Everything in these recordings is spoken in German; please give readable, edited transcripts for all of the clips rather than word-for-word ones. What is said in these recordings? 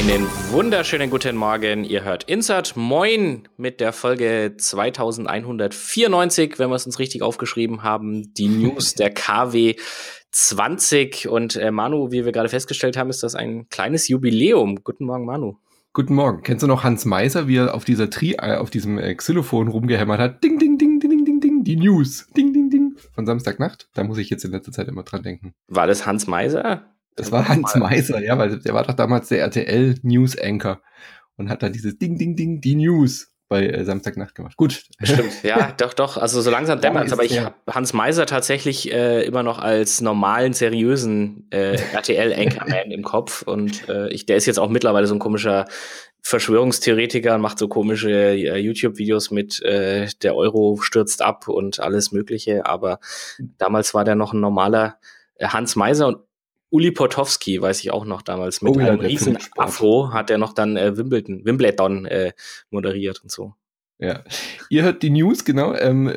Einen wunderschönen guten Morgen. Ihr hört Insert Moin mit der Folge 2194, wenn wir es uns richtig aufgeschrieben haben. Die News der KW 20. Und Manu, wie wir gerade festgestellt haben, ist das ein kleines Jubiläum. Guten Morgen, Manu. Guten Morgen. Kennst du noch Hans Meiser, wie er auf dieser auf diesem Xylophon rumgehämmert hat? Ding, ding, ding, ding, ding, ding, die News. Ding, ding, ding. Von Samstagnacht. Da muss ich jetzt in letzter Zeit immer dran denken. War das Hans Meiser? Das war Hans Meiser, ja, weil der war doch damals der RTL-News-Anchor und hat da dieses Ding, ding, ding, die News bei Samstagnacht gemacht. Gut. Stimmt, ja, doch. Also so langsam dämmert es, aber ich habe Hans Meiser tatsächlich immer noch als normalen, seriösen RTL-Anchorman im Kopf. Und der ist jetzt auch mittlerweile so ein komischer Verschwörungstheoretiker und macht so komische YouTube-Videos mit der Euro stürzt ab und alles Mögliche. Aber damals war der noch ein normaler Hans Meiser und Uli Potowski, weiß ich auch noch damals, mit einem riesen Afro hat er noch dann Wimbledon moderiert und so. Ja, ihr hört die News, genau.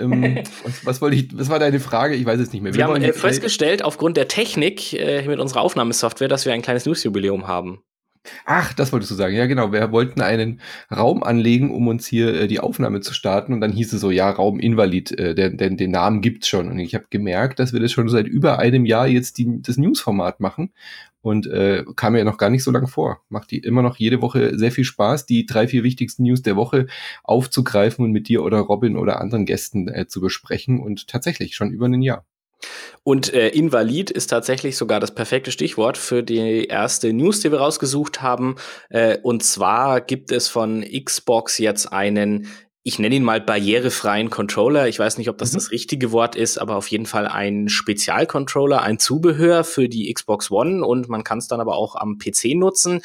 Was war deine Frage? Ich weiß es nicht mehr. Wir haben festgestellt, aufgrund der Technik mit unserer Aufnahmesoftware, dass wir ein kleines News-Jubiläum haben. Ach, das wolltest du sagen. Ja, genau. Wir wollten einen Raum anlegen, um uns hier die Aufnahme zu starten. Und dann hieß es so, ja, Rauminvalid, den Namen gibt's schon. Und ich habe gemerkt, dass wir das schon seit über einem Jahr jetzt das News-Format machen. Und kam mir ja noch gar nicht so lang vor. Macht die immer noch jede Woche sehr viel Spaß, die 3, 4 wichtigsten News der Woche aufzugreifen und mit dir oder Robin oder anderen Gästen zu besprechen. Und tatsächlich schon über ein Jahr. Und Invalid ist tatsächlich sogar das perfekte Stichwort für die erste News, die wir rausgesucht haben. Und zwar gibt es von Xbox jetzt einen, ich nenne ihn mal barrierefreien Controller. Ich weiß nicht, ob das richtige Wort ist, aber auf jeden Fall ein Spezialcontroller, ein Zubehör für die Xbox One. Und man kann es dann aber auch am PC nutzen,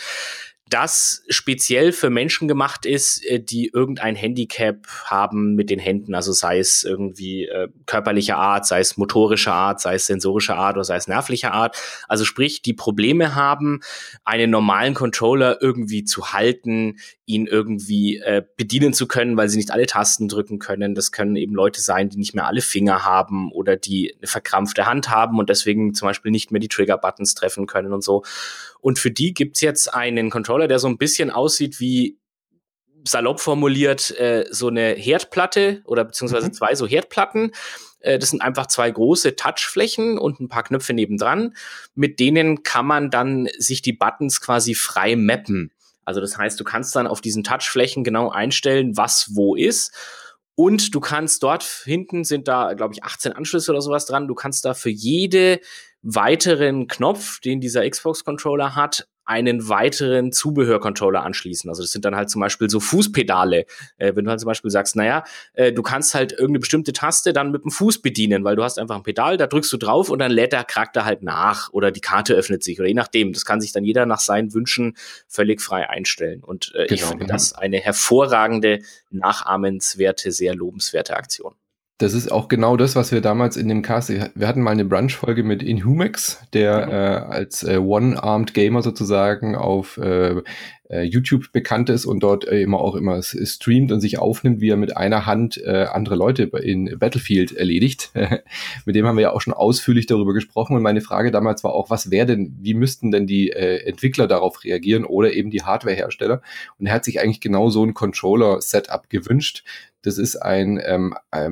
das speziell für Menschen gemacht ist, die irgendein Handicap haben mit den Händen, also sei es irgendwie körperlicher Art, sei es motorischer Art, sei es sensorischer Art oder sei es nervlicher Art. Also sprich, die Probleme haben, einen normalen Controller irgendwie zu halten, ihn irgendwie bedienen zu können, weil sie nicht alle Tasten drücken können. Das können eben Leute sein, die nicht mehr alle Finger haben oder die eine verkrampfte Hand haben und deswegen zum Beispiel nicht mehr die Trigger-Buttons treffen können und so. Und für die gibt's jetzt einen Controller, der so ein bisschen aussieht wie, salopp formuliert, so eine Herdplatte oder beziehungsweise 2 so Herdplatten. Das sind einfach 2 große Touchflächen und ein paar Knöpfe nebendran. Mit denen kann man dann sich die Buttons quasi frei mappen. Also das heißt, du kannst dann auf diesen Touchflächen genau einstellen, was wo ist. Und du kannst dort hinten sind da, glaube ich, 18 Anschlüsse oder sowas dran. Du kannst da für jede weiteren Knopf, den dieser Xbox-Controller hat, einen weiteren Zubehör-Controller anschließen. Also das sind dann halt zum Beispiel so Fußpedale. Wenn du halt zum Beispiel sagst, du kannst halt irgendeine bestimmte Taste dann mit dem Fuß bedienen, weil du hast einfach ein Pedal, da drückst du drauf und dann lädt der Charakter halt nach oder die Karte öffnet sich oder je nachdem. Das kann sich dann jeder nach seinen Wünschen völlig frei einstellen. Und ich finde das eine hervorragende, nachahmenswerte, sehr lobenswerte Aktion. Das ist auch genau das, was wir damals in dem Cast, wir hatten mal eine Brunch-Folge mit Inhumex, der als One-Armed Gamer sozusagen auf YouTube bekannt ist und dort immer streamt und sich aufnimmt, wie er mit einer Hand andere Leute in Battlefield erledigt. Mit dem haben wir ja auch schon ausführlich darüber gesprochen und meine Frage damals war auch, wie müssten denn die Entwickler darauf reagieren oder eben die Hardware-Hersteller? Und er hat sich eigentlich genau so ein Controller-Setup gewünscht. Das ist ein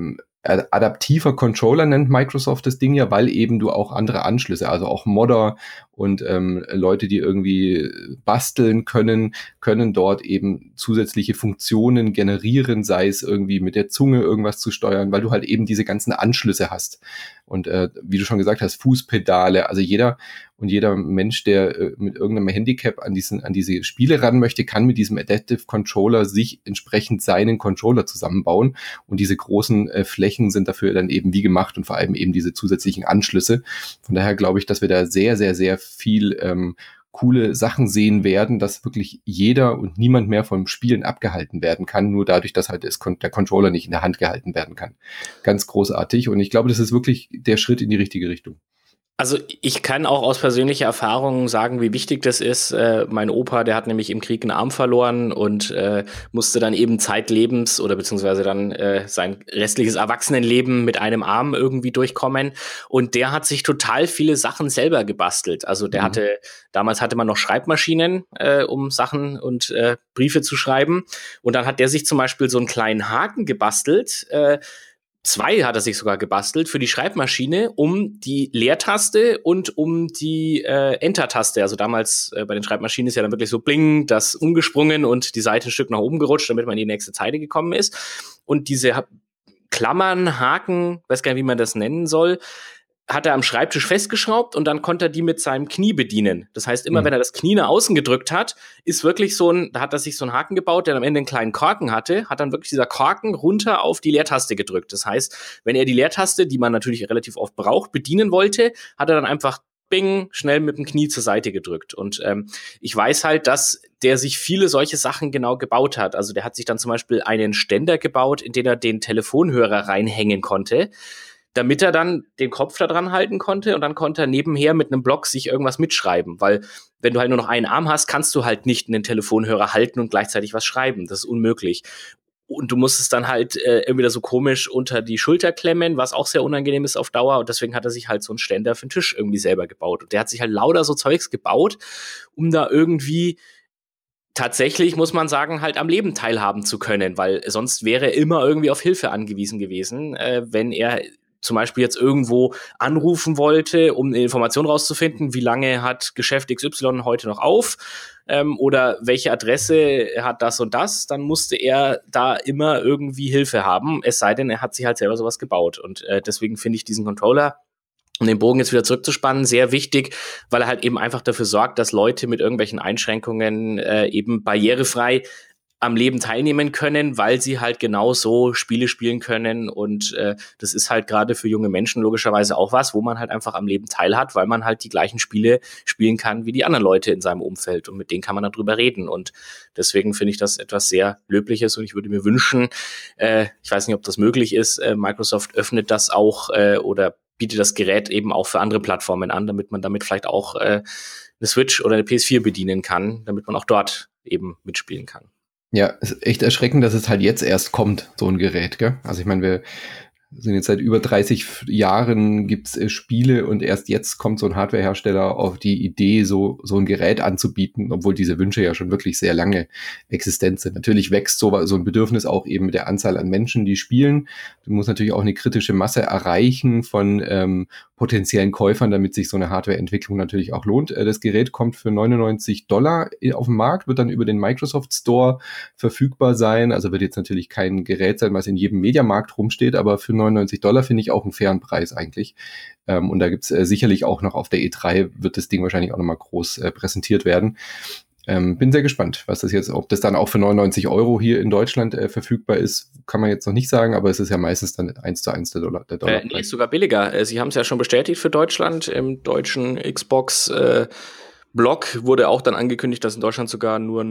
adaptiver Controller nennt Microsoft das Ding ja, weil eben du auch andere Anschlüsse, also auch Modder und Leute, die irgendwie basteln können dort eben zusätzliche Funktionen generieren, sei es irgendwie mit der Zunge irgendwas zu steuern, weil du halt eben diese ganzen Anschlüsse hast. Und wie du schon gesagt hast, Fußpedale, also jeder Mensch, der mit irgendeinem Handicap an diese Spiele ran möchte, kann mit diesem Adaptive Controller sich entsprechend seinen Controller zusammenbauen. Und diese großen Flächen sind dafür dann eben wie gemacht und vor allem eben diese zusätzlichen Anschlüsse. Von daher glaube ich, dass wir da sehr, sehr, sehr viel coole Sachen sehen werden, dass wirklich jeder und niemand mehr vom Spielen abgehalten werden kann, nur dadurch, dass halt der Controller nicht in der Hand gehalten werden kann. Ganz großartig und ich glaube, das ist wirklich der Schritt in die richtige Richtung. Also ich kann auch aus persönlicher Erfahrung sagen, wie wichtig das ist. Mein Opa, der hat nämlich im Krieg einen Arm verloren und musste dann eben zeitlebens oder beziehungsweise dann sein restliches Erwachsenenleben mit einem Arm irgendwie durchkommen. Und der hat sich total viele Sachen selber gebastelt. Also der damals hatte man noch Schreibmaschinen, um Sachen und Briefe zu schreiben. Und dann hat der sich zum Beispiel so einen kleinen Haken gebastelt, zwei hat er sich sogar gebastelt für die Schreibmaschine, um die Leertaste und um die Enter-Taste. Also damals bei den Schreibmaschinen ist ja dann wirklich so bling, das umgesprungen und die Seite ein Stück nach oben gerutscht, damit man in die nächste Zeile gekommen ist. Und diese Klammern, Haken, weiß gar nicht, wie man das nennen soll, hat er am Schreibtisch festgeschraubt und dann konnte er die mit seinem Knie bedienen. Das heißt, immer wenn er das Knie nach außen gedrückt hat, ist wirklich da hat er sich so einen Haken gebaut, der am Ende einen kleinen Korken hatte, hat dann wirklich dieser Korken runter auf die Leertaste gedrückt. Das heißt, wenn er die Leertaste, die man natürlich relativ oft braucht, bedienen wollte, hat er dann einfach bing, schnell mit dem Knie zur Seite gedrückt. Und ich weiß halt, dass der sich viele solche Sachen genau gebaut hat. Also der hat sich dann zum Beispiel einen Ständer gebaut, in den er den Telefonhörer reinhängen konnte, damit er dann den Kopf da dran halten konnte und dann konnte er nebenher mit einem Block sich irgendwas mitschreiben, weil wenn du halt nur noch einen Arm hast, kannst du halt nicht einen Telefonhörer halten und gleichzeitig was schreiben. Das ist unmöglich. Und du musst es dann halt irgendwie so komisch unter die Schulter klemmen, was auch sehr unangenehm ist auf Dauer. Und deswegen hat er sich halt so einen Ständer für den Tisch irgendwie selber gebaut. Und der hat sich halt lauter so Zeugs gebaut, um da irgendwie tatsächlich, muss man sagen, halt am Leben teilhaben zu können, weil sonst wäre er immer irgendwie auf Hilfe angewiesen gewesen, wenn er zum Beispiel jetzt irgendwo anrufen wollte, um eine Information rauszufinden, wie lange hat Geschäft XY heute noch auf, oder welche Adresse hat das und das, dann musste er da immer irgendwie Hilfe haben, es sei denn, er hat sich halt selber sowas gebaut. Und deswegen finde ich diesen Controller, um den Bogen jetzt wieder zurückzuspannen, sehr wichtig, weil er halt eben einfach dafür sorgt, dass Leute mit irgendwelchen Einschränkungen eben barrierefrei am Leben teilnehmen können, weil sie halt genau so Spiele spielen können. Und das ist halt gerade für junge Menschen logischerweise auch was, wo man halt einfach am Leben teilhat, weil man halt die gleichen Spiele spielen kann wie die anderen Leute in seinem Umfeld. Und mit denen kann man dann drüber reden. Und deswegen finde ich das etwas sehr Löbliches. Und ich würde mir wünschen, ich weiß nicht, ob das möglich ist, Microsoft öffnet das auch oder bietet das Gerät eben auch für andere Plattformen an, damit man damit vielleicht auch eine Switch oder eine PS4 bedienen kann, damit man auch dort eben mitspielen kann. Ja, es ist echt erschreckend, dass es halt jetzt erst kommt, so ein Gerät, gell? Also ich meine, wir sind jetzt seit über 30 Jahren gibt's Spiele und erst jetzt kommt so ein Hardwarehersteller auf die Idee, so ein Gerät anzubieten, obwohl diese Wünsche ja schon wirklich sehr lange existent sind. Natürlich wächst so ein Bedürfnis auch eben mit der Anzahl an Menschen, die spielen. Du musst natürlich auch eine kritische Masse erreichen von potenziellen Käufern, damit sich so eine Hardwareentwicklung natürlich auch lohnt. Das Gerät kommt für $99 auf den Markt, wird dann über den Microsoft Store verfügbar sein. Also wird jetzt natürlich kein Gerät sein, was in jedem Mediamarkt rumsteht, aber für $99 finde ich auch einen fairen Preis eigentlich. Und da gibt's sicherlich auch noch auf der E3 wird das Ding wahrscheinlich auch nochmal groß präsentiert werden. Bin sehr gespannt, was das jetzt, ob das dann auch für 99 € hier in Deutschland verfügbar ist, kann man jetzt noch nicht sagen, aber es ist ja meistens dann 1:1 der Dollar. Nee, ist sogar billiger. Sie haben es ja schon bestätigt für Deutschland. Im deutschen Xbox Blog wurde auch dann angekündigt, dass in Deutschland sogar nur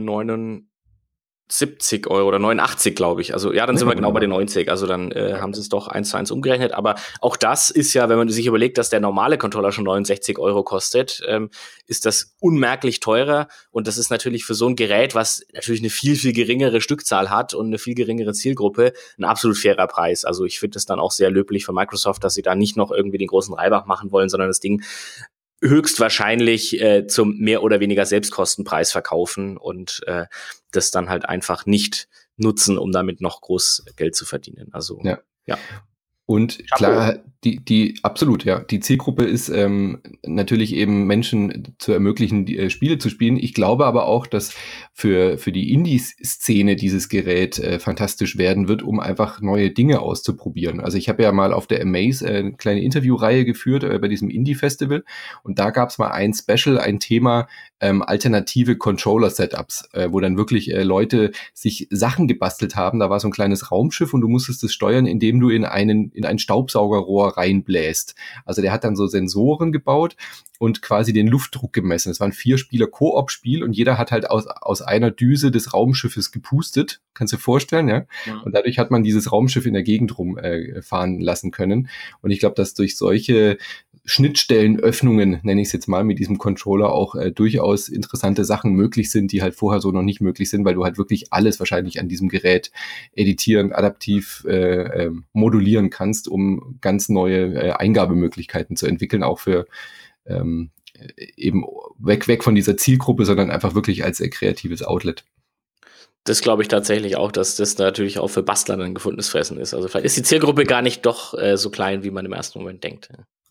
79 € oder 89, glaube ich. Also ja, dann sind wir genau bei den 90. Also dann haben sie es doch 1:1 umgerechnet. Aber auch das ist ja, wenn man sich überlegt, dass der normale Controller schon 69 € kostet, ist das unmerklich teurer. Und das ist natürlich für so ein Gerät, was natürlich eine viel, viel geringere Stückzahl hat und eine viel geringere Zielgruppe, ein absolut fairer Preis. Also ich finde es dann auch sehr löblich von Microsoft, dass sie da nicht noch irgendwie den großen Reibach machen wollen, sondern das Ding höchstwahrscheinlich zum mehr oder weniger Selbstkostenpreis verkaufen und das dann halt einfach nicht nutzen, um damit noch groß Geld zu verdienen. Also ja. Und klar, die absolut, ja. Die Zielgruppe ist natürlich eben Menschen zu ermöglichen, die Spiele zu spielen. Ich glaube aber auch, dass für die Indie-Szene dieses Gerät fantastisch werden wird, um einfach neue Dinge auszuprobieren. Also ich habe ja mal auf der Amaze eine kleine Interviewreihe geführt bei diesem Indie-Festival und da gab es mal ein Special, ein Thema alternative Controller-Setups, wo dann wirklich Leute sich Sachen gebastelt haben. Da war so ein kleines Raumschiff und du musstest es steuern, indem du in ein Staubsaugerrohr reinbläst. Also der hat dann so Sensoren gebaut und quasi den Luftdruck gemessen. Es war ein 4-Spieler-Koop-Spiel und jeder hat halt aus einer Düse des Raumschiffes gepustet. Kannst du dir vorstellen, ja? Ja. Und dadurch hat man dieses Raumschiff in der Gegend rumfahren lassen können. Und ich glaube, dass durch solche Schnittstellenöffnungen, nenne ich es jetzt mal, mit diesem Controller auch durchaus interessante Sachen möglich sind, die halt vorher so noch nicht möglich sind, weil du halt wirklich alles wahrscheinlich an diesem Gerät editieren, adaptiv modulieren kannst, um ganz neue Eingabemöglichkeiten zu entwickeln, auch für eben weg von dieser Zielgruppe, sondern einfach wirklich als kreatives Outlet. Das glaube ich tatsächlich auch, dass das natürlich auch für Bastler ein gefundenes Fressen ist. Also vielleicht ist die Zielgruppe gar nicht doch so klein, wie man im ersten Moment denkt.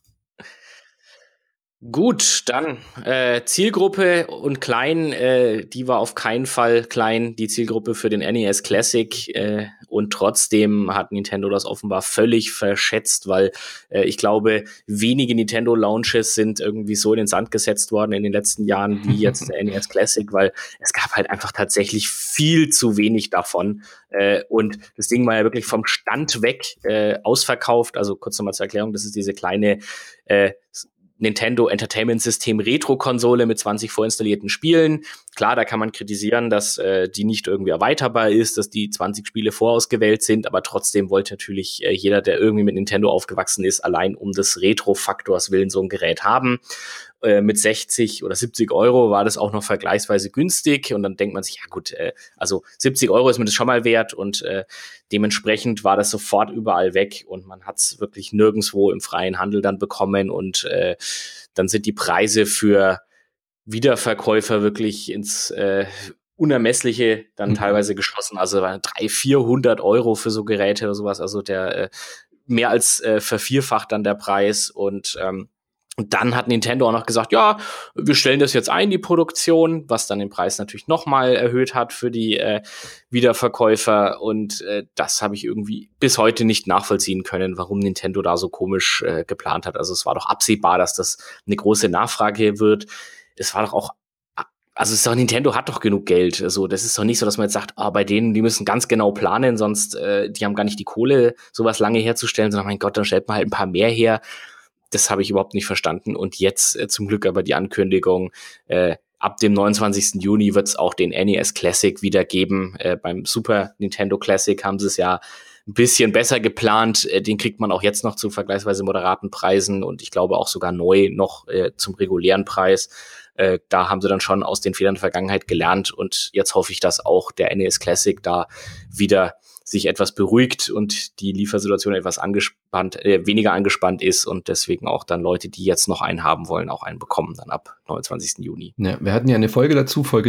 Gut, dann Zielgruppe und klein, die war auf keinen Fall klein, die Zielgruppe für den NES Classic, und trotzdem hat Nintendo das offenbar völlig verschätzt, weil ich glaube, wenige Nintendo-Launches sind irgendwie so in den Sand gesetzt worden in den letzten Jahren wie jetzt der NES Classic, weil es gab halt einfach tatsächlich viel zu wenig davon, und das Ding war ja wirklich vom Stand weg ausverkauft. Also kurz nochmal zur Erklärung, das ist diese kleine Nintendo Entertainment System Retro-Konsole mit 20 vorinstallierten Spielen. Klar, da kann man kritisieren, dass die nicht irgendwie erweiterbar ist, dass die 20 Spiele vorausgewählt sind, aber trotzdem wollte natürlich jeder, der irgendwie mit Nintendo aufgewachsen ist, allein um des Retro-Faktors willen so ein Gerät haben. Mit 60 oder 70 Euro war das auch noch vergleichsweise günstig und dann denkt man sich, ja gut, also 70 Euro ist mir das schon mal wert und dementsprechend war das sofort überall weg und man hat es wirklich nirgendwo im freien Handel dann bekommen und dann sind die Preise für Wiederverkäufer wirklich ins Unermessliche dann teilweise geschossen, also 300-400 Euro für so Geräte oder sowas, also der mehr als vervierfacht dann der Preis und dann hat Nintendo auch noch gesagt, ja, wir stellen das jetzt ein, die Produktion, was dann den Preis natürlich nochmal erhöht hat für die Wiederverkäufer. Und das habe ich irgendwie bis heute nicht nachvollziehen können, warum Nintendo da so komisch geplant hat. Also es war doch absehbar, dass das eine große Nachfrage wird. Es war doch auch, also es ist doch, Nintendo hat doch genug Geld. Also das ist doch nicht so, dass man jetzt sagt, bei denen, die müssen ganz genau planen, sonst die haben gar nicht die Kohle, sowas lange herzustellen, sondern mein Gott, dann stellt man halt ein paar mehr her. Das habe ich überhaupt nicht verstanden. Und jetzt zum Glück aber die Ankündigung, ab dem 29. Juni wird es auch den NES Classic wieder geben. Beim Super Nintendo Classic haben sie es ja ein bisschen besser geplant. Den kriegt man auch jetzt noch zu vergleichsweise moderaten Preisen und ich glaube auch sogar neu noch zum regulären Preis. Da haben sie dann schon aus den Fehlern der Vergangenheit gelernt und jetzt hoffe ich, dass auch der NES Classic da wieder sich etwas beruhigt und die Liefersituation etwas weniger angespannt ist und deswegen auch dann Leute, die jetzt noch einen haben wollen, auch einen bekommen dann ab 29. Juni. Ja, wir hatten ja eine Folge dazu, Folge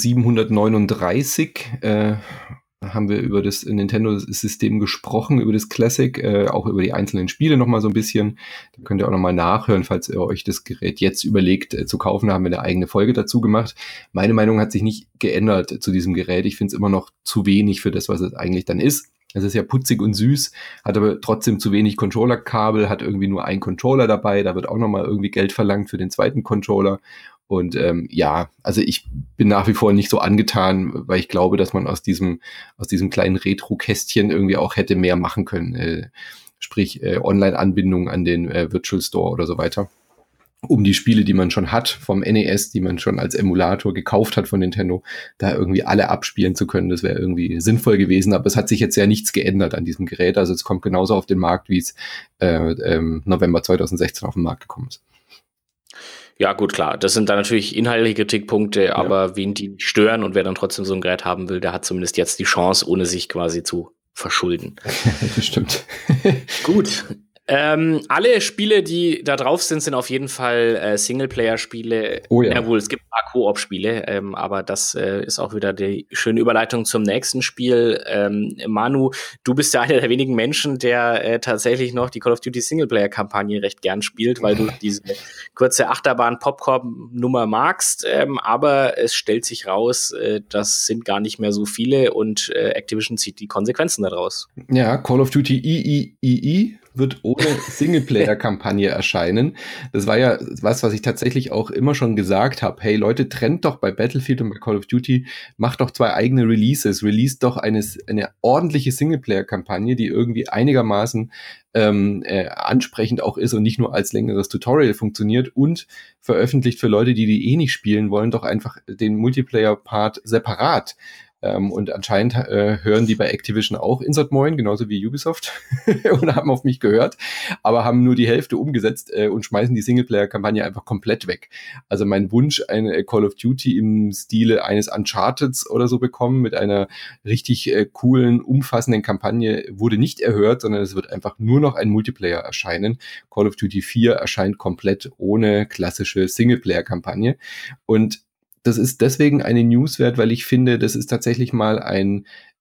1739, haben wir über das Nintendo-System gesprochen, über das Classic, auch über die einzelnen Spiele nochmal so ein bisschen. Da könnt ihr auch nochmal nachhören, falls ihr euch das Gerät jetzt überlegt zu kaufen. Da haben wir eine eigene Folge dazu gemacht. Meine Meinung hat sich nicht geändert zu diesem Gerät. Ich finde es immer noch zu wenig für das, was es eigentlich dann ist. Es ist ja putzig und süß, hat aber trotzdem zu wenig Controller-Kabel, hat irgendwie nur einen Controller dabei. Da wird auch nochmal irgendwie Geld verlangt für den zweiten Controller. Und ja, also ich bin nach wie vor nicht so angetan, weil ich glaube, dass man aus diesem kleinen Retro-Kästchen irgendwie auch hätte mehr machen können. Sprich Online-Anbindung an den Virtual Store oder so weiter. Um die Spiele, die man schon hat vom NES, die man schon als Emulator gekauft hat von Nintendo, da irgendwie alle abspielen zu können. Das wäre irgendwie sinnvoll gewesen, aber es hat sich jetzt ja nichts geändert an diesem Gerät. Also es kommt genauso auf den Markt, wie es November 2016 auf den Markt gekommen ist. Ja, gut, klar. Das sind dann natürlich inhaltliche Kritikpunkte, aber wen die nicht stören und wer dann trotzdem so ein Gerät haben will, der hat zumindest jetzt die Chance, ohne sich quasi zu verschulden. Das stimmt. Gut. Alle Spiele, die da drauf sind, sind auf jeden Fall Singleplayer-Spiele. Oh ja. Jawohl, es gibt ein paar Koop-Spiele, aber das ist auch wieder die schöne Überleitung zum nächsten Spiel. Manu, du bist ja einer der wenigen Menschen, der tatsächlich noch die Call of Duty Singleplayer-Kampagne recht gern spielt, weil du diese kurze Achterbahn-Popcorn-Nummer magst. Aber es stellt sich raus, das sind gar nicht mehr so viele und Activision zieht die Konsequenzen daraus. Ja, Call of Duty III wird ohne Singleplayer-Kampagne erscheinen. Das war ja was ich tatsächlich auch immer schon gesagt habe. Hey Leute, trennt doch bei Battlefield und bei Call of Duty, macht doch 2 eigene Releases, release doch eine ordentliche Singleplayer-Kampagne, die irgendwie einigermaßen ansprechend auch ist und nicht nur als längeres Tutorial funktioniert, und veröffentlicht für Leute, die nicht spielen wollen, doch einfach den Multiplayer-Part separat. Und anscheinend hören die bei Activision auch Insert Moin, genauso wie Ubisoft, und haben auf mich gehört, aber haben nur die Hälfte umgesetzt und schmeißen die Singleplayer-Kampagne einfach komplett weg. Also mein Wunsch, eine Call of Duty im Stile eines Uncharteds oder so bekommen, mit einer richtig coolen, umfassenden Kampagne, wurde nicht erhört, sondern es wird einfach nur noch ein Multiplayer erscheinen. Call of Duty 4 erscheint komplett ohne klassische Singleplayer-Kampagne. Und das ist deswegen eine News wert, weil ich finde, das ist tatsächlich mal ein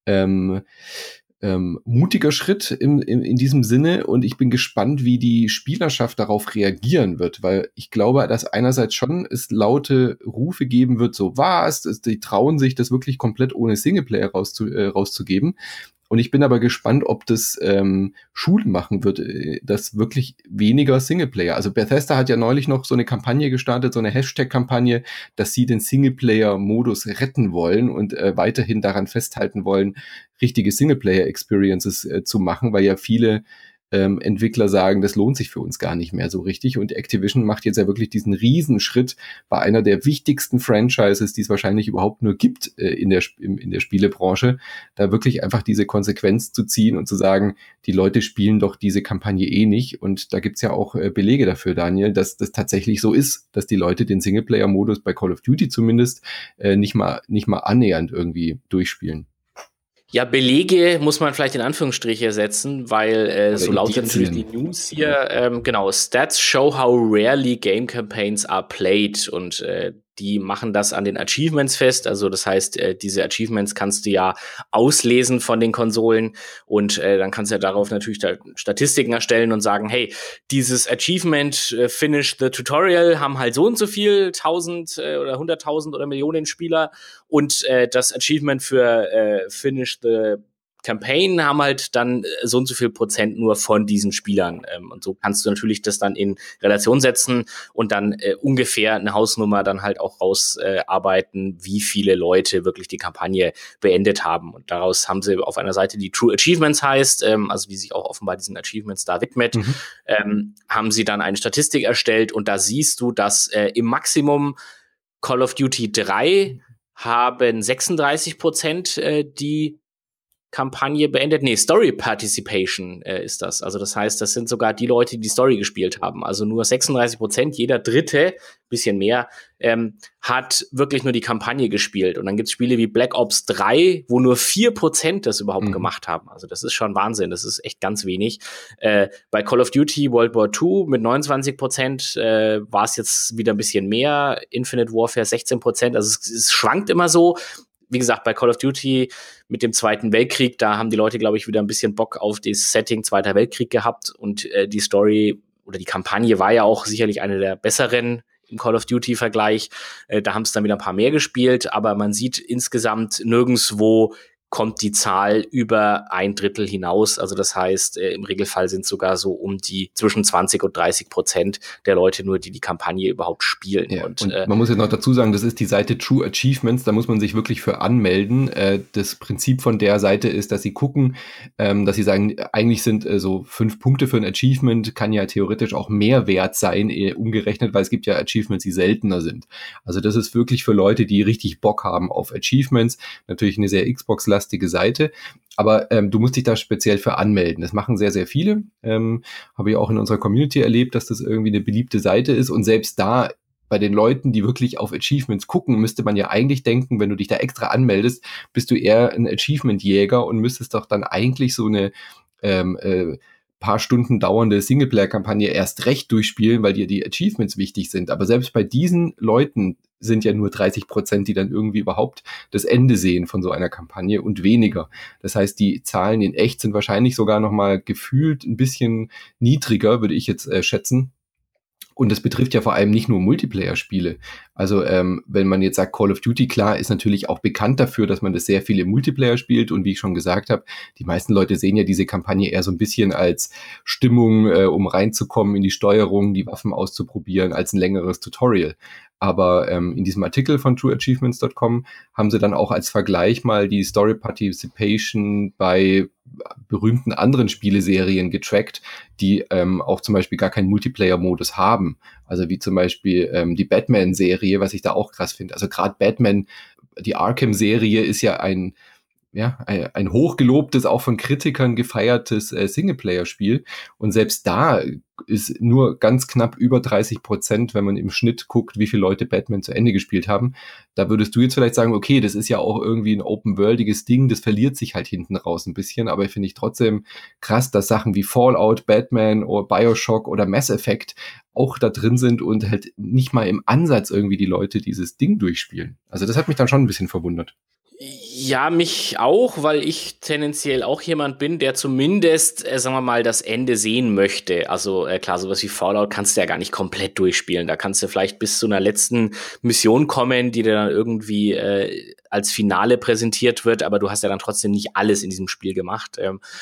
mutiger Schritt in diesem Sinne, und ich bin gespannt, wie die Spielerschaft darauf reagieren wird, weil ich glaube, dass einerseits schon es laute Rufe geben wird, so was, die trauen sich, das wirklich komplett ohne Singleplayer rauszugeben. Und ich bin aber gespannt, ob das Schulen machen wird, dass wirklich weniger Singleplayer. Also Bethesda hat ja neulich noch so eine Kampagne gestartet, so eine Hashtag-Kampagne, dass sie den Singleplayer-Modus retten wollen und weiterhin daran festhalten wollen, richtige Singleplayer-Experiences zu machen, weil ja viele Entwickler sagen, das lohnt sich für uns gar nicht mehr so richtig. Und Activision macht jetzt ja wirklich diesen Riesenschritt bei einer der wichtigsten Franchises, die es wahrscheinlich überhaupt nur gibt in der Spielebranche, da wirklich einfach diese Konsequenz zu ziehen und zu sagen, die Leute spielen doch diese Kampagne eh nicht. Und da gibt's ja auch Belege dafür, Daniel, dass das tatsächlich so ist, dass die Leute den Singleplayer-Modus bei Call of Duty zumindest nicht mal annähernd irgendwie durchspielen. Ja, Belege muss man vielleicht in Anführungsstriche setzen, weil so lautet natürlich die News hier. Genau, Stats show how rarely game campaigns are played, und die machen das an den Achievements fest. Also das heißt, diese Achievements kannst du ja auslesen von den Konsolen, und dann kannst du ja darauf natürlich Statistiken erstellen und sagen, hey, dieses Achievement Finish the Tutorial haben halt so und so viel 1000 oder 100.000 oder Millionen Spieler, und das Achievement für Finish the Campaign haben halt dann so und so viel Prozent nur von diesen Spielern. Und so kannst du natürlich das dann in Relation setzen und dann ungefähr eine Hausnummer dann halt auch rausarbeiten, wie viele Leute wirklich die Kampagne beendet haben. Und daraus haben sie auf einer Seite, die True Achievements heißt, also die sich auch offenbar diesen Achievements da widmet, haben sie dann eine Statistik erstellt, und da siehst du, dass im Maximum Call of Duty 3 haben 36% die Kampagne beendet. Nee, Story Participation ist das. Also das heißt, das sind sogar die Leute, die die Story gespielt haben. Also nur 36%, jeder Dritte, bisschen mehr, hat wirklich nur die Kampagne gespielt. Und dann gibt's Spiele wie Black Ops 3, wo nur 4% das überhaupt gemacht haben. Also das ist schon Wahnsinn. Das ist echt ganz wenig. Bei Call of Duty World War II mit 29% war es jetzt wieder ein bisschen mehr. Infinite Warfare 16%. Also es schwankt immer so. Wie gesagt, bei Call of Duty mit dem Zweiten Weltkrieg, da haben die Leute, glaube ich, wieder ein bisschen Bock auf das Setting Zweiter Weltkrieg gehabt, und die Story oder die Kampagne war ja auch sicherlich eine der besseren im Call of Duty-Vergleich. Da haben es dann wieder ein paar mehr gespielt, aber man sieht insgesamt nirgendwo kommt die Zahl über 1/3 hinaus. Also das heißt, im Regelfall sind sogar so um die zwischen 20 und 30% der Leute nur, die Kampagne überhaupt spielen. Ja, und man muss jetzt noch dazu sagen, das ist die Seite True Achievements, da muss man sich wirklich für anmelden. Das Prinzip von der Seite ist, dass sie gucken, dass sie sagen, eigentlich sind so 5 Punkte für ein Achievement, kann ja theoretisch auch mehr wert sein, umgerechnet, weil es gibt ja Achievements, die seltener sind. Also das ist wirklich für Leute, die richtig Bock haben auf Achievements, natürlich eine sehr Xbox-lastige Seite, aber du musst dich da speziell für anmelden. Das machen sehr, sehr viele. Habe ich auch in unserer Community erlebt, dass das irgendwie eine beliebte Seite ist, und selbst da bei den Leuten, die wirklich auf Achievements gucken, müsste man ja eigentlich denken, wenn du dich da extra anmeldest, bist du eher ein Achievement-Jäger und müsstest doch dann eigentlich so eine paar Stunden dauernde Singleplayer-Kampagne erst recht durchspielen, weil dir die Achievements wichtig sind. Aber selbst bei diesen Leuten sind ja nur 30%, die dann irgendwie überhaupt das Ende sehen von so einer Kampagne, und weniger. Das heißt, die Zahlen in echt sind wahrscheinlich sogar noch mal gefühlt ein bisschen niedriger, würde ich jetzt schätzen. Und das betrifft ja vor allem nicht nur Multiplayer-Spiele. Also wenn man jetzt sagt, Call of Duty, klar, ist natürlich auch bekannt dafür, dass man das sehr viel im Multiplayer spielt. Und wie ich schon gesagt habe, die meisten Leute sehen ja diese Kampagne eher so ein bisschen als Stimmung, um reinzukommen in die Steuerung, die Waffen auszuprobieren, als ein längeres Tutorial. Aber in diesem Artikel von trueachievements.com haben sie dann auch als Vergleich mal die Story Participation bei berühmten anderen Spieleserien getrackt, die auch zum Beispiel gar keinen Multiplayer-Modus haben. Also wie zum Beispiel die Batman-Serie, was ich da auch krass finde. Also gerade Batman, die Arkham-Serie ist ja ein hochgelobtes, auch von Kritikern gefeiertes Singleplayer-Spiel. Und selbst da ist nur ganz knapp über 30%, wenn man im Schnitt guckt, wie viele Leute Batman zu Ende gespielt haben. Da würdest du jetzt vielleicht sagen, okay, das ist ja auch irgendwie ein open-worldiges Ding, das verliert sich halt hinten raus ein bisschen, aber finde ich trotzdem krass, dass Sachen wie Fallout, Batman oder Bioshock oder Mass Effect auch da drin sind und halt nicht mal im Ansatz irgendwie die Leute dieses Ding durchspielen. Also das hat mich dann schon ein bisschen verwundert. Ja, mich auch, weil ich tendenziell auch jemand bin, der zumindest, sagen wir mal, das Ende sehen möchte. Also klar, sowas wie Fallout kannst du ja gar nicht komplett durchspielen. Da kannst du vielleicht bis zu einer letzten Mission kommen, die dir dann irgendwie als Finale präsentiert wird, aber du hast ja dann trotzdem nicht alles in diesem Spiel gemacht.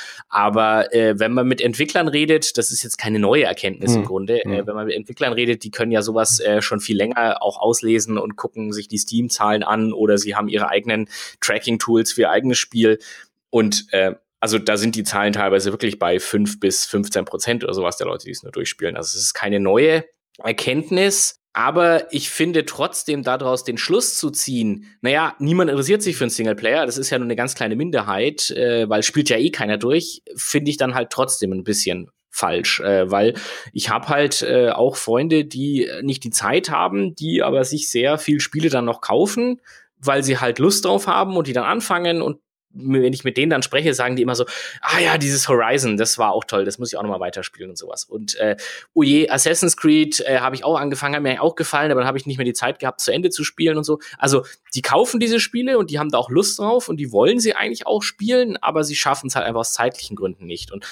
Aber wenn man mit Entwicklern redet, das ist jetzt keine neue Erkenntnis im Grunde, wenn man mit Entwicklern redet, die können ja sowas schon viel länger auch auslesen und gucken sich die Steam-Zahlen an oder sie haben ihre eigenen Tracking-Tools für ihr eigenes Spiel. Und also da sind die Zahlen teilweise wirklich bei 5-15% oder sowas der Leute, die es nur durchspielen. Also es ist keine neue Erkenntnis. Aber ich finde trotzdem daraus den Schluss zu ziehen, naja, niemand interessiert sich für einen Singleplayer, das ist ja nur eine ganz kleine Minderheit, weil spielt ja eh keiner durch, finde ich dann halt trotzdem ein bisschen falsch, weil ich habe halt auch Freunde, die nicht die Zeit haben, die aber sich sehr viel Spiele dann noch kaufen, weil sie halt Lust drauf haben und die dann anfangen und wenn ich mit denen dann spreche, sagen die immer so, ah ja, dieses Horizon, das war auch toll, das muss ich auch nochmal weiterspielen und sowas. Und oh je, Assassin's Creed habe ich auch angefangen, hat mir auch gefallen, aber dann habe ich nicht mehr die Zeit gehabt, zu Ende zu spielen und so. Also die kaufen diese Spiele und die haben da auch Lust drauf und die wollen sie eigentlich auch spielen, aber sie schaffen es halt einfach aus zeitlichen Gründen nicht. Und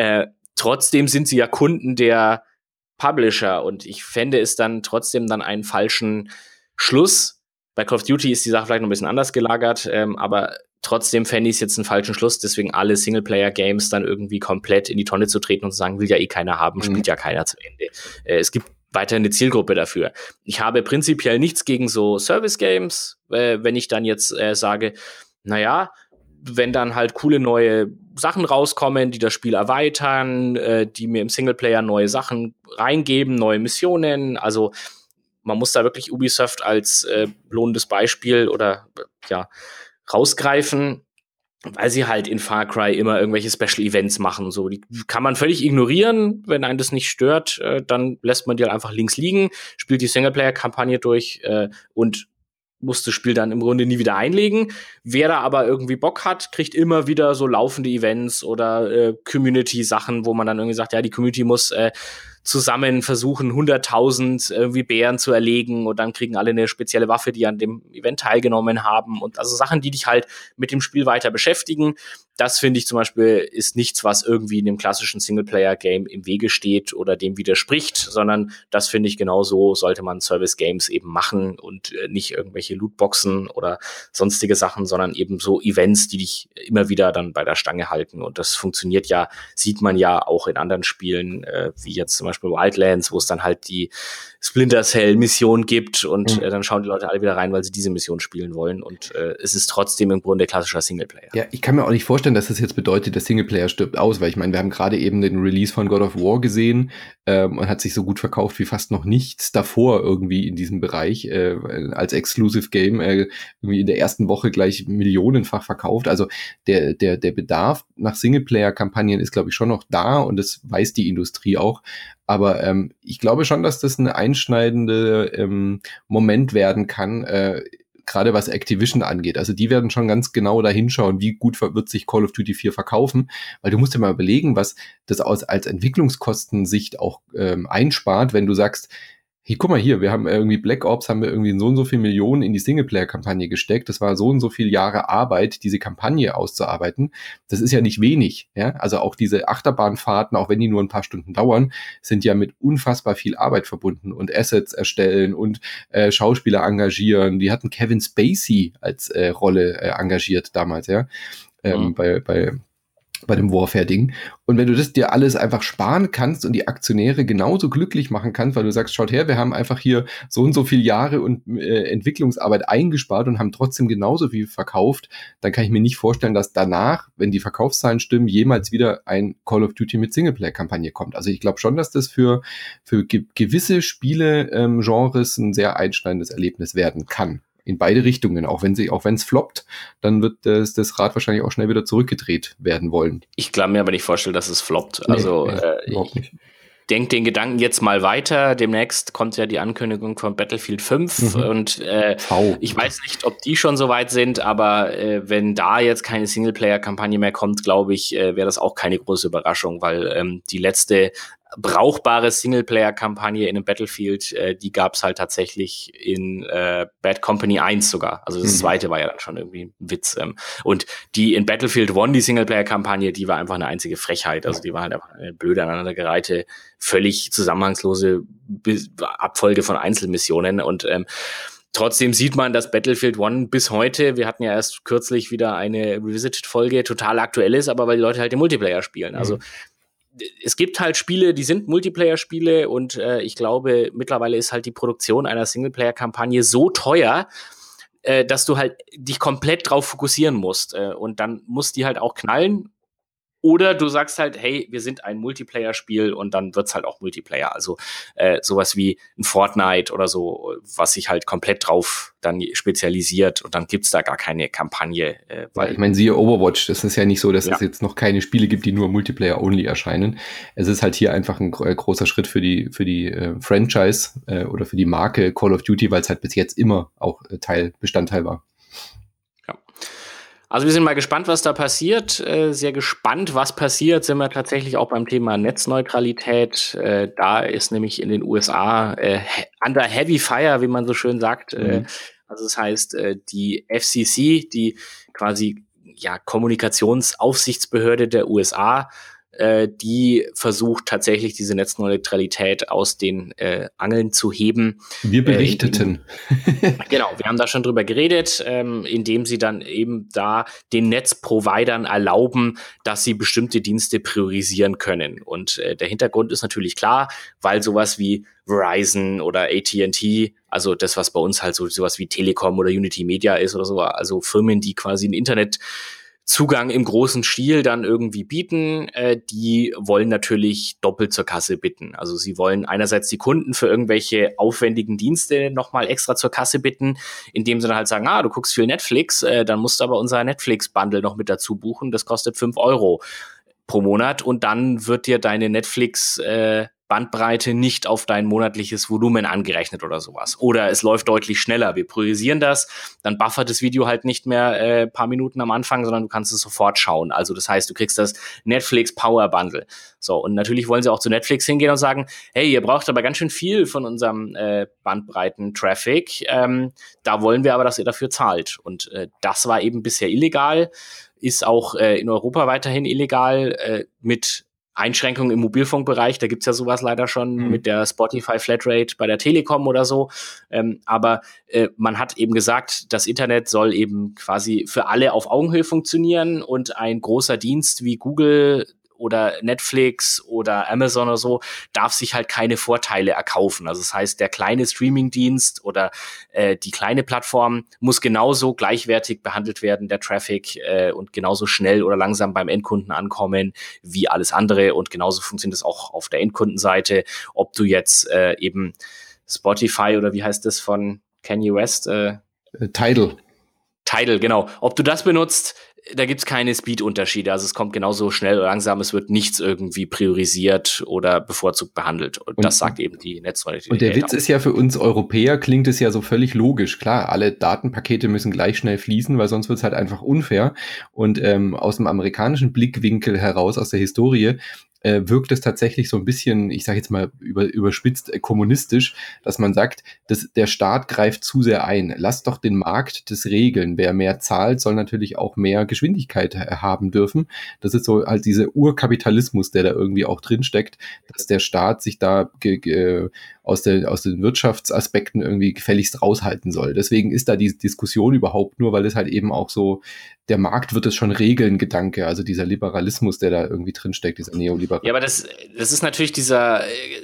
trotzdem sind sie ja Kunden der Publisher und ich fände es dann trotzdem dann einen falschen Schluss. Bei Call of Duty ist die Sache vielleicht noch ein bisschen anders gelagert, aber trotzdem fände ich es jetzt einen falschen Schluss, deswegen alle Singleplayer-Games dann irgendwie komplett in die Tonne zu treten und zu sagen, will ja eh keiner haben, spielt ja keiner zu Ende. Es gibt weiterhin eine Zielgruppe dafür. Ich habe prinzipiell nichts gegen so Service-Games, wenn ich dann jetzt sage, naja, wenn dann halt coole neue Sachen rauskommen, die das Spiel erweitern, die mir im Singleplayer neue Sachen reingeben, neue Missionen, also man muss da wirklich Ubisoft als lohnendes Beispiel oder ja rausgreifen, weil sie halt in Far Cry immer irgendwelche Special Events machen und so. Die kann man völlig ignorieren, wenn einen das nicht stört, dann lässt man die halt einfach links liegen, spielt die Singleplayer-Kampagne durch und muss das Spiel dann im Grunde nie wieder einlegen. Wer da aber irgendwie Bock hat, kriegt immer wieder so laufende Events oder Community-Sachen, wo man dann irgendwie sagt, ja, die Community muss zusammen versuchen, 100.000 irgendwie Bären zu erlegen und dann kriegen alle eine spezielle Waffe, die an dem Event teilgenommen haben und also Sachen, die dich halt mit dem Spiel weiter beschäftigen. Das finde ich zum Beispiel ist nichts, was irgendwie in dem klassischen Singleplayer-Game im Wege steht oder dem widerspricht, sondern das finde ich genauso sollte man Service-Games eben machen und nicht irgendwelche Lootboxen oder sonstige Sachen, sondern eben so Events, die dich immer wieder dann bei der Stange halten und das funktioniert ja, sieht man ja auch in anderen Spielen, wie jetzt zum Beispiel Wildlands, wo es dann halt die Splinter Cell-Mission gibt und dann schauen die Leute alle wieder rein, weil sie diese Mission spielen wollen und es ist trotzdem im Grunde klassischer Singleplayer. Ja, ich kann mir auch nicht vorstellen, dass das jetzt bedeutet, der Singleplayer stirbt aus, weil ich meine, wir haben gerade eben den Release von God of War gesehen und hat sich so gut verkauft wie fast noch nichts davor irgendwie in diesem Bereich als Exclusive Game irgendwie in der ersten Woche gleich millionenfach verkauft. Also der Bedarf nach Singleplayer-Kampagnen ist, glaube ich, schon noch da und das weiß die Industrie auch. Aber ich glaube schon, dass das eine einschneidende Moment werden kann, gerade was Activision angeht. Also die werden schon ganz genau da hinschauen, wie gut wird sich Call of Duty 4 verkaufen. Weil du musst dir mal überlegen, was das als Entwicklungskostensicht auch einspart, wenn du sagst, Hey, guck mal hier, wir haben irgendwie Black Ops, haben wir irgendwie so und so viel Millionen in die Singleplayer-Kampagne gesteckt. Das war so und so viele Jahre Arbeit, diese Kampagne auszuarbeiten. Das ist ja nicht wenig, ja. Also auch diese Achterbahnfahrten, auch wenn die nur ein paar Stunden dauern, sind ja mit unfassbar viel Arbeit verbunden und Assets erstellen und Schauspieler engagieren. Die hatten Kevin Spacey als Rolle engagiert damals, ja. Bei dem Warfare-Ding. Und wenn du das dir alles einfach sparen kannst und die Aktionäre genauso glücklich machen kannst, weil du sagst, schaut her, wir haben einfach hier so und so viele Jahre und Entwicklungsarbeit eingespart und haben trotzdem genauso viel verkauft, dann kann ich mir nicht vorstellen, dass danach, wenn die Verkaufszahlen stimmen, jemals wieder ein Call of Duty mit Singleplayer-Kampagne kommt. Also ich glaube schon, dass das für gewisse Spiele-Genres ein sehr einschneidendes Erlebnis werden kann. In beide Richtungen, auch wenn es floppt, dann wird das Rad wahrscheinlich auch schnell wieder zurückgedreht werden wollen. Ich kann mir aber nicht vorstellen, dass es floppt. Also überhaupt nicht. Denk den Gedanken jetzt mal weiter. Demnächst kommt ja die Ankündigung von Battlefield 5 und ich weiß nicht, ob die schon so weit sind, aber wenn da jetzt keine Singleplayer-Kampagne mehr kommt, glaube ich, wäre das auch keine große Überraschung, weil die letzte brauchbare Singleplayer-Kampagne in einem Battlefield, die gab's halt tatsächlich in Bad Company 1 sogar. Also das zweite war ja dann schon irgendwie ein Witz. Und die in Battlefield 1, die Singleplayer-Kampagne, die war einfach eine einzige Frechheit. Also die war halt einfach eine blöde aneinandergereihte, völlig zusammenhangslose Abfolge von Einzelmissionen. Und trotzdem sieht man, dass Battlefield 1 bis heute, wir hatten ja erst kürzlich wieder eine Revisited-Folge, total aktuell ist, aber weil die Leute halt den Multiplayer spielen. Also es gibt halt Spiele, die sind Multiplayer-Spiele und ich glaube, mittlerweile ist halt die Produktion einer Singleplayer-Kampagne so teuer, dass du halt dich komplett drauf fokussieren musst. Und dann muss die halt auch knallen. Oder du sagst halt, hey, wir sind ein Multiplayer-Spiel und dann wird's halt auch Multiplayer. Also sowas wie ein Fortnite oder so, was sich halt komplett drauf dann spezialisiert und dann gibt's da gar keine Kampagne. Weil ich meine, siehe Overwatch, das ist ja nicht so, dass es jetzt noch keine Spiele gibt, die nur Multiplayer-only erscheinen. Es ist halt hier einfach ein großer Schritt für die Franchise oder für die Marke Call of Duty, weil es halt bis jetzt immer auch Bestandteil war. Also wir sind mal gespannt, was da passiert. Sehr gespannt, was passiert, sind wir tatsächlich auch beim Thema Netzneutralität. Da ist nämlich in den USA under heavy fire, wie man so schön sagt. Also das heißt, die FCC, die quasi Kommunikationsaufsichtsbehörde der USA, die versucht tatsächlich diese Netzneutralität aus den Angeln zu heben. Wir berichteten. Genau, wir haben da schon drüber geredet, indem sie dann eben da den Netzprovidern erlauben, dass sie bestimmte Dienste priorisieren können. Und der Hintergrund ist natürlich klar, weil sowas wie Verizon oder AT&T, also das, was bei uns halt sowas wie Telekom oder Unity Media ist oder so, also Firmen, die quasi ein Internetzugang im großen Stil dann irgendwie bieten, die wollen natürlich doppelt zur Kasse bitten. Also sie wollen einerseits die Kunden für irgendwelche aufwendigen Dienste nochmal extra zur Kasse bitten, indem sie dann halt sagen, du guckst viel Netflix, dann musst du aber unser Netflix-Bundle noch mit dazu buchen, das kostet 5 Euro pro Monat und dann wird dir deine Netflix Bandbreite nicht auf dein monatliches Volumen angerechnet oder sowas. Oder es läuft deutlich schneller. Wir priorisieren das, dann buffert das Video halt nicht mehr paar Minuten am Anfang, sondern du kannst es sofort schauen. Also das heißt, du kriegst das Netflix Power Bundle. So, und natürlich wollen sie auch zu Netflix hingehen und sagen, hey, ihr braucht aber ganz schön viel von unserem Bandbreiten-Traffic. Da wollen wir aber, dass ihr dafür zahlt. Und das war eben bisher illegal, ist auch in Europa weiterhin illegal mit Einschränkungen im Mobilfunkbereich, da gibt's ja sowas leider schon mit der Spotify Flatrate bei der Telekom oder so. Aber man hat eben gesagt, das Internet soll eben quasi für alle auf Augenhöhe funktionieren und ein großer Dienst wie Google oder Netflix oder Amazon oder so darf sich halt keine Vorteile erkaufen. Also das heißt, der kleine Streamingdienst oder die kleine Plattform muss genauso gleichwertig behandelt werden, der Traffic, und genauso schnell oder langsam beim Endkunden ankommen wie alles andere. Und genauso funktioniert es auch auf der Endkundenseite, ob du jetzt eben Spotify oder wie heißt das von Kanye West? Tidal, genau. Ob du das benutzt, da gibt's keine Speed-Unterschiede. Also es kommt genauso schnell oder langsam. Es wird nichts irgendwie priorisiert oder bevorzugt behandelt. Und das sagt eben die Netzneutralität. Und der Witz ist ja, für uns Europäer klingt es ja so völlig logisch. Klar, alle Datenpakete müssen gleich schnell fließen, weil sonst wird's halt einfach unfair. Und aus dem amerikanischen Blickwinkel heraus, aus der Historie, wirkt es tatsächlich so ein bisschen, ich sage jetzt mal überspitzt, kommunistisch, dass man sagt, der Staat greift zu sehr ein. Lasst doch den Markt das regeln. Wer mehr zahlt, soll natürlich auch mehr Geschwindigkeit haben dürfen. Das ist so halt dieser Urkapitalismus, der da irgendwie auch drinsteckt, dass der Staat sich da aus den Wirtschaftsaspekten irgendwie gefälligst raushalten soll. Deswegen ist da die Diskussion überhaupt nur, weil es halt eben auch so, der Markt wird es schon regeln, Gedanke, also dieser Liberalismus, der da irgendwie drinsteckt, dieser Neoliberalismus. Ja, aber das ist natürlich dieser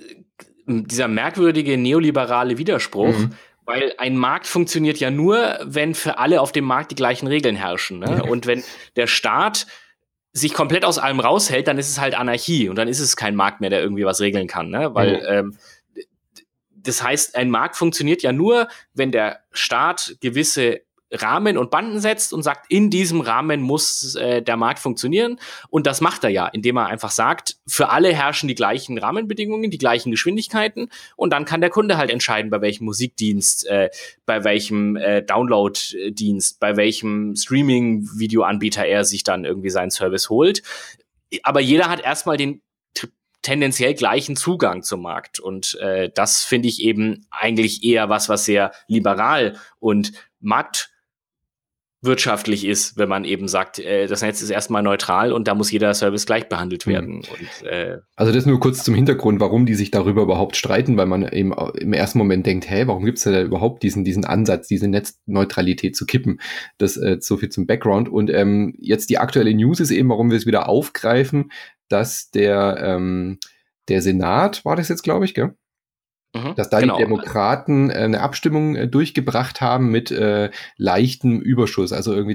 merkwürdige neoliberale Widerspruch, weil ein Markt funktioniert ja nur, wenn für alle auf dem Markt die gleichen Regeln herrschen. Ne? Ja. Und wenn der Staat sich komplett aus allem raushält, dann ist es halt Anarchie und dann ist es kein Markt mehr, der irgendwie was regeln kann. Ne? Weil das heißt, ein Markt funktioniert ja nur, wenn der Staat gewisse Rahmen und Banden setzt und sagt, in diesem Rahmen muss der Markt funktionieren. Und das macht er ja, indem er einfach sagt, für alle herrschen die gleichen Rahmenbedingungen, die gleichen Geschwindigkeiten. Und dann kann der Kunde halt entscheiden, bei welchem Musikdienst, bei welchem Download-Dienst, bei welchem Streaming-Videoanbieter er sich dann irgendwie seinen Service holt. Aber jeder hat erstmal den tendenziell gleichen Zugang zum Markt. Und das finde ich eben eigentlich eher was sehr liberal und marktwirtschaftlich ist, wenn man eben sagt, das Netz ist erstmal neutral und da muss jeder Service gleich behandelt werden. Und, also das nur kurz zum Hintergrund, warum die sich darüber überhaupt streiten, weil man eben im ersten Moment denkt, warum gibt es da überhaupt diesen Ansatz, diese Netzneutralität zu kippen? Das so viel zum Background. Und jetzt die aktuelle News ist eben, warum wir es wieder aufgreifen, dass der Senat, war das jetzt, glaube ich, gell? Dass da die Demokraten eine Abstimmung durchgebracht haben mit leichtem Überschuss, also irgendwie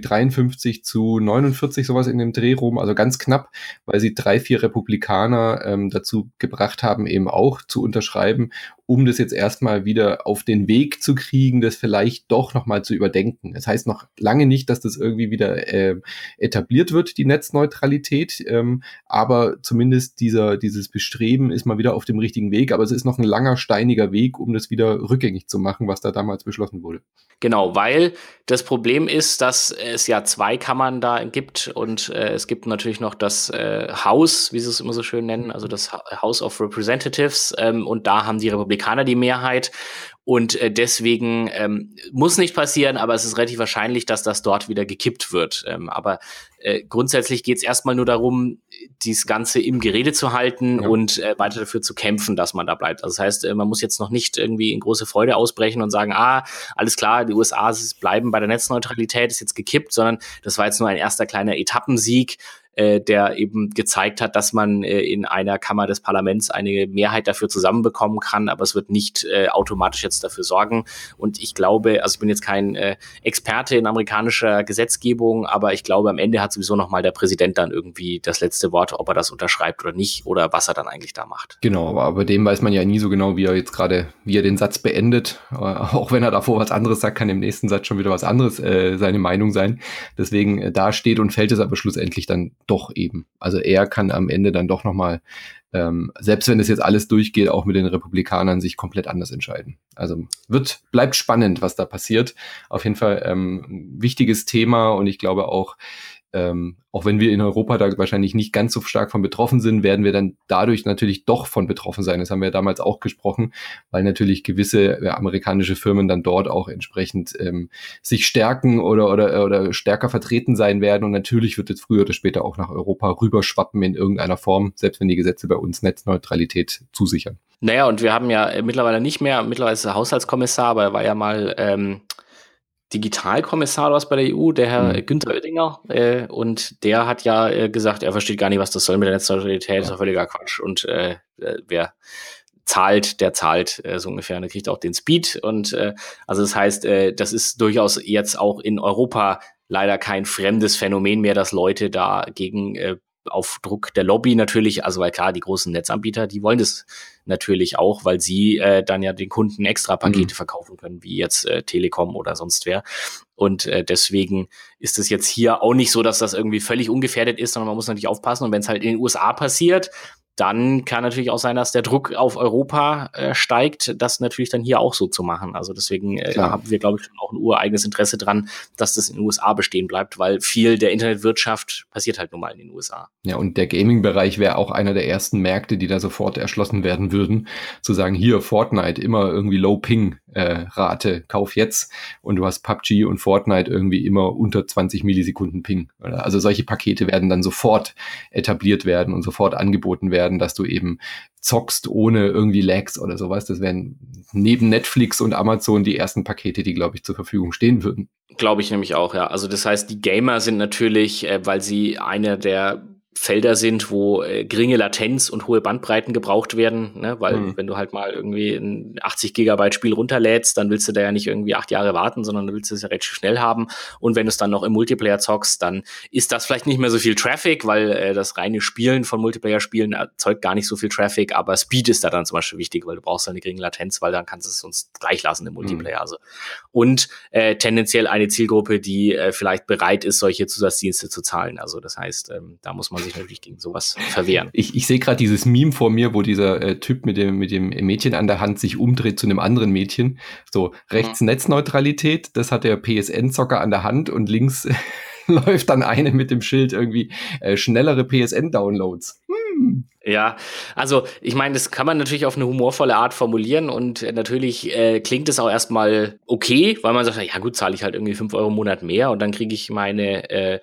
53-49, sowas in dem Dreh rum, also ganz knapp, weil sie 3-4 Republikaner dazu gebracht haben, eben auch zu unterschreiben, um das jetzt erstmal wieder auf den Weg zu kriegen, das vielleicht doch nochmal zu überdenken. Das heißt noch lange nicht, dass das irgendwie wieder etabliert wird, die Netzneutralität, aber zumindest dieses Bestreben ist mal wieder auf dem richtigen Weg, aber es ist noch ein langer, steiniger Weg, um das wieder rückgängig zu machen, was da damals beschlossen wurde. Genau, weil das Problem ist, dass es ja 2 Kammern da gibt und es gibt natürlich noch das Haus, wie sie es immer so schön nennen, also das House of Representatives, und da haben die Republikaner die Mehrheit. Und deswegen muss nicht passieren, aber es ist relativ wahrscheinlich, dass das dort wieder gekippt wird. Aber grundsätzlich geht es erstmal nur darum, dieses Ganze im Gerede zu halten und weiter dafür zu kämpfen, dass man da bleibt. Also das heißt, man muss jetzt noch nicht irgendwie in große Freude ausbrechen und sagen, alles klar, die USA bleiben bei der Netzneutralität, ist jetzt gekippt, sondern das war jetzt nur ein erster kleiner Etappensieg, der eben gezeigt hat, dass man in einer Kammer des Parlaments eine Mehrheit dafür zusammenbekommen kann, aber es wird nicht automatisch jetzt dafür sorgen. Und ich glaube, also ich bin jetzt kein Experte in amerikanischer Gesetzgebung, aber ich glaube, am Ende hat sowieso nochmal der Präsident dann irgendwie das letzte Wort, ob er das unterschreibt oder nicht oder was er dann eigentlich da macht. Genau, aber bei dem weiß man ja nie so genau, wie er den Satz beendet. Auch wenn er davor was anderes sagt, kann im nächsten Satz schon wieder was anderes seine Meinung sein. Deswegen da steht und fällt es aber schlussendlich dann doch eben. Also er kann am Ende dann doch nochmal, selbst wenn es jetzt alles durchgeht, auch mit den Republikanern sich komplett anders entscheiden. Also bleibt spannend, was da passiert. Auf jeden Fall ein wichtiges Thema und ich glaube auch wenn wir in Europa da wahrscheinlich nicht ganz so stark von betroffen sind, werden wir dann dadurch natürlich doch von betroffen sein. Das haben wir ja damals auch gesprochen, weil natürlich gewisse amerikanische Firmen dann dort auch entsprechend sich stärken oder stärker vertreten sein werden. Und natürlich wird es früher oder später auch nach Europa rüberschwappen in irgendeiner Form, selbst wenn die Gesetze bei uns Netzneutralität zusichern. Naja, und wir haben ja mittlerweile ist er Haushaltskommissar, aber er war ja mal Digitalkommissar oder was bei der EU, der Herr Günther Oettinger, und der hat ja gesagt, er versteht gar nicht, was das soll mit der Netzneutralität, ist doch völliger Quatsch. Und wer zahlt, der zahlt so ungefähr, und der kriegt auch den Speed. Und also das heißt, das ist durchaus jetzt auch in Europa leider kein fremdes Phänomen mehr, dass Leute da gegen auf Druck der Lobby natürlich, also weil klar, die großen Netzanbieter, die wollen das natürlich auch, weil sie dann ja den Kunden extra Pakete verkaufen können, wie jetzt Telekom oder sonst wer. Und deswegen ist es jetzt hier auch nicht so, dass das irgendwie völlig ungefährdet ist, sondern man muss natürlich aufpassen. Und wenn es halt in den USA passiert, dann kann natürlich auch sein, dass der Druck auf Europa steigt, das natürlich dann hier auch so zu machen. Also deswegen haben wir, glaube ich, schon auch ein ureigenes Interesse dran, dass das in den USA bestehen bleibt, weil viel der Internetwirtschaft passiert halt nun mal in den USA. Ja, und der Gaming-Bereich wäre auch einer der ersten Märkte, die da sofort erschlossen werden würden, zu sagen, hier Fortnite, immer irgendwie Low-Ping-Rate, kauf jetzt, und du hast PUBG und Fortnite irgendwie immer unter 20 Millisekunden Ping. Also solche Pakete werden dann sofort etabliert werden und sofort angeboten werden, dass du eben zockst ohne irgendwie Lags oder sowas. Das wären neben Netflix und Amazon die ersten Pakete, die, glaube ich, zur Verfügung stehen würden. Glaube ich nämlich auch, ja. Also das heißt, die Gamer sind natürlich, weil sie eine der Felder sind, wo geringe Latenz und hohe Bandbreiten gebraucht werden, ne? Weil wenn du halt mal irgendwie ein 80 Gigabyte Spiel runterlädst, dann willst du da ja nicht irgendwie 8 Jahre warten, sondern du willst es ja recht schnell haben. Und wenn du es dann noch im Multiplayer zockst, dann ist das vielleicht nicht mehr so viel Traffic, weil das reine Spielen von Multiplayer-Spielen erzeugt gar nicht so viel Traffic, aber Speed ist da dann zum Beispiel wichtig, weil du brauchst eine geringe Latenz, weil dann kannst du es sonst gleich lassen im Multiplayer. Also. Und tendenziell eine Zielgruppe, die vielleicht bereit ist, solche Zusatzdienste zu zahlen. Also das heißt, da muss man sich natürlich gegen sowas verwehren. Ich sehe gerade dieses Meme vor mir, wo dieser Typ mit dem Mädchen an der Hand sich umdreht zu einem anderen Mädchen. So, rechts Netzneutralität, das hat der PSN-Zocker an der Hand, und links läuft dann eine mit dem Schild irgendwie schnellere PSN-Downloads. Ja, also ich meine, das kann man natürlich auf eine humorvolle Art formulieren, und natürlich klingt es auch erstmal okay, weil man sagt, ja gut, zahle ich halt irgendwie 5 Euro im Monat mehr und dann kriege ich meine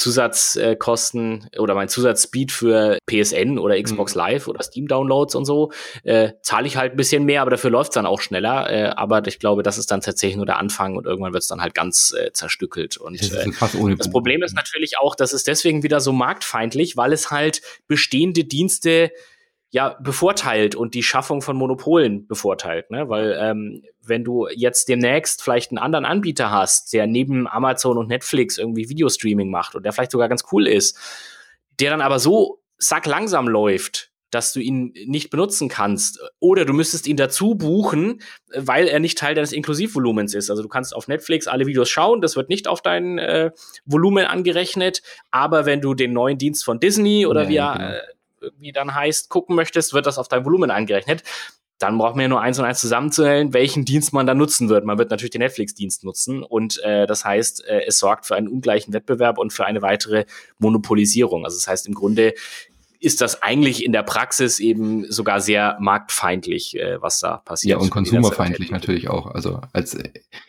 Zusatzkosten oder mein Zusatzspeed für PSN oder Xbox Live oder Steam-Downloads und so, zahle ich halt ein bisschen mehr, aber dafür läuft's dann auch schneller. Aber ich glaube, das ist dann tatsächlich nur der Anfang, und irgendwann wird's dann halt ganz zerstückelt. Und das Problem ist natürlich auch, das ist deswegen wieder so marktfeindlich, weil es halt bestehende Dienste ja bevorteilt und die Schaffung von Monopolen bevorteilt, ne? Weil wenn du jetzt demnächst vielleicht einen anderen Anbieter hast, der neben Amazon und Netflix irgendwie Videostreaming macht und der vielleicht sogar ganz cool ist, der dann aber so sacklangsam läuft, dass du ihn nicht benutzen kannst, oder du müsstest ihn dazu buchen, weil er nicht Teil deines Inklusivvolumens ist. Also du kannst auf Netflix alle Videos schauen, das wird nicht auf dein Volumen angerechnet, aber wenn du den neuen Dienst von Disney oder wie dann heißt, gucken möchtest, wird das auf dein Volumen angerechnet. Dann braucht man ja nur 1 und 1 zusammenzählen, welchen Dienst man da nutzen wird. Man wird natürlich den Netflix-Dienst nutzen, und das heißt, es sorgt für einen ungleichen Wettbewerb und für eine weitere Monopolisierung. Also das heißt, im Grunde ist das eigentlich in der Praxis eben sogar sehr marktfeindlich, was da passiert. Ja, und konsumerfeindlich natürlich auch. Also als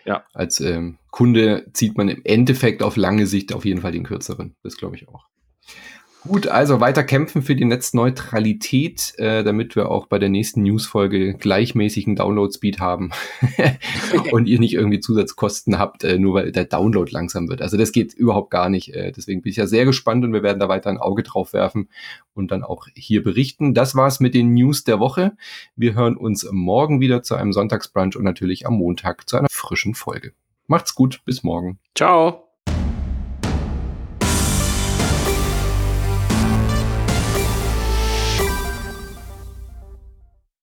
Kunde zieht man im Endeffekt auf lange Sicht auf jeden Fall den kürzeren. Das glaube ich auch. Gut, also weiter kämpfen für die Netzneutralität, damit wir auch bei der nächsten Newsfolge gleichmäßigen Download-Speed haben und ihr nicht irgendwie Zusatzkosten habt, nur weil der Download langsam wird. Also das geht überhaupt gar nicht. Deswegen bin ich ja sehr gespannt, und wir werden da weiter ein Auge drauf werfen und dann auch hier berichten. Das war's mit den News der Woche. Wir hören uns morgen wieder zu einem Sonntagsbrunch und natürlich am Montag zu einer frischen Folge. Macht's gut, bis morgen. Ciao.